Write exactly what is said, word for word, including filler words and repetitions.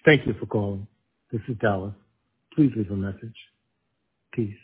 Thank you for calling. This is Dallas. Please leave a message. Peace.